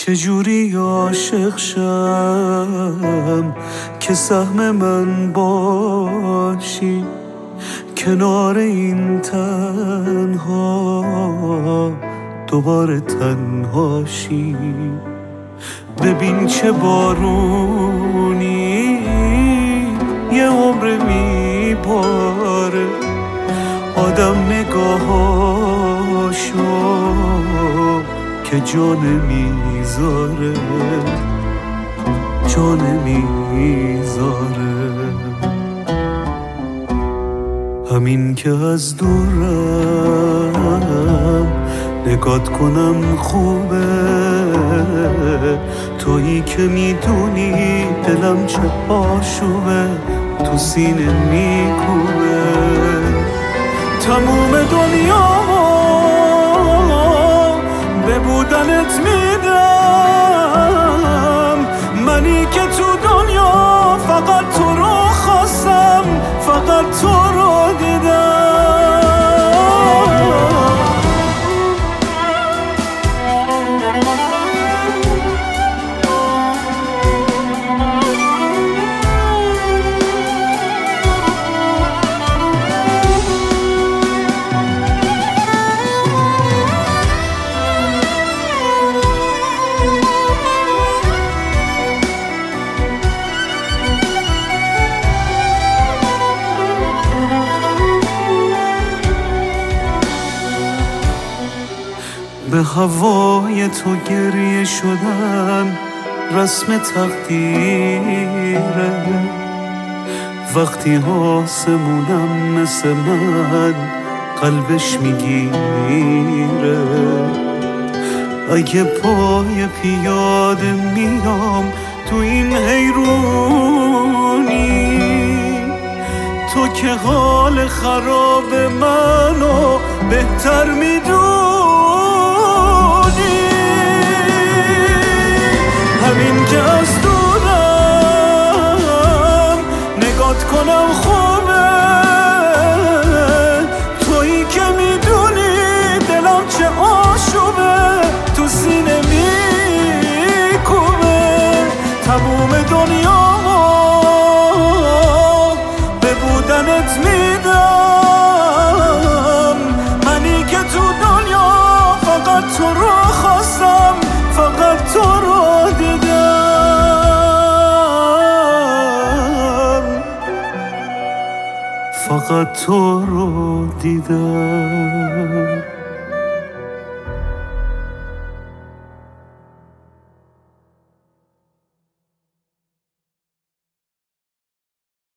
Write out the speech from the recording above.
چجوری عاشق شم که سهم من باشی، کنار این تنها دوباره تنهاشی. ببین چه بارونی یه عمر میباره، آدم نگاهاشو که جا نمیذاره، جا نمیذاره. همین که از دورم نگات کنم خوبه، تویی که میدونی دلم چه آشوبه، تو سینه میکوبه. تموم دنیامو به بودنت میدم، منی که تو دنیا فقط تو رو خواستم، فقط تو رو دیدم. به هوای تو گریه شدن رسم تقدیره، وقتی آسمونم مثل من قلبش میگیره. اگه پای پیاده میام تو این حیرونی، تو که حال خراب منو بهتر میدونی. همین که از دورم نگات کنم خوبه، تویی که میدونی دلم چه آشوبه، تو سینه میکوبه. تموم دنیامو به بودنت میدم، منی که تو دنیا فقط تو رو خواستم، فقط تو رو دیدم، فقط تو رو دیدم.